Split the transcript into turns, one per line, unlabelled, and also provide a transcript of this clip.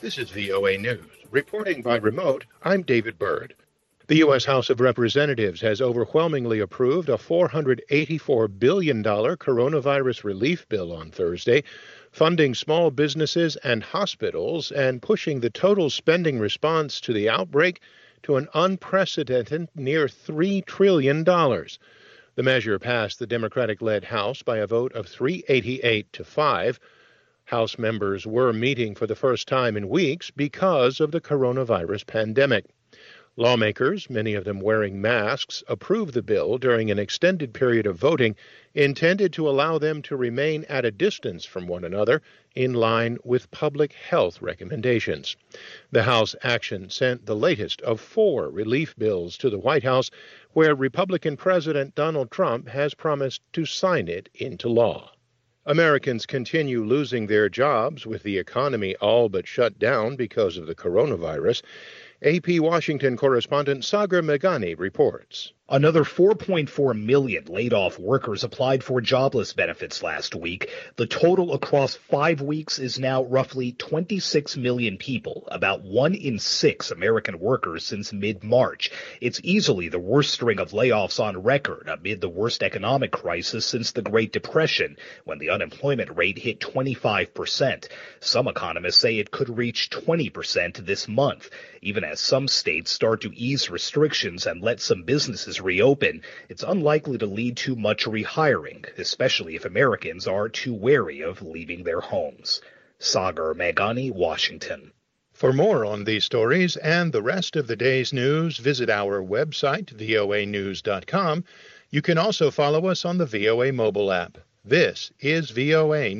This is VOA News. Reporting by remote, I'm David Byrd. The U.S. House of Representatives has overwhelmingly approved a $484 billion coronavirus relief bill on Thursday, funding small businesses and hospitals and pushing the total spending response to the outbreak to an unprecedented near $3 trillion. The measure passed the Democratic-led House by a vote of 388 to 5. House members were meeting for the first time in weeks because of the coronavirus pandemic. Lawmakers, many of them wearing masks, approved the bill during an extended period of voting intended to allow them to remain at a distance from one another in line with public health recommendations. The House action sent the latest of 4 relief bills to the White House, where Republican President Donald Trump has promised to sign it into law. Americans continue losing their jobs with the economy all but shut down because of the coronavirus. AP Washington correspondent Sagar Meghani reports.
Another 4.4 million laid-off workers applied for jobless benefits last week. The total across 5 weeks is now roughly 26 million people, about 1 in 6 American workers since mid-March. It's easily the worst string of layoffs on record amid the worst economic crisis since the Great Depression, when the unemployment rate hit 25%. Some economists say it could reach 20% this month, even as some states start to ease restrictions and let some businesses reopen. It's unlikely to lead to much rehiring, especially if Americans are too wary of leaving their homes. Sagar Meghani, Washington.
For more on these stories and the rest of the day's news, visit our website, voanews.com. You can also follow us on the VOA mobile app. This is VOA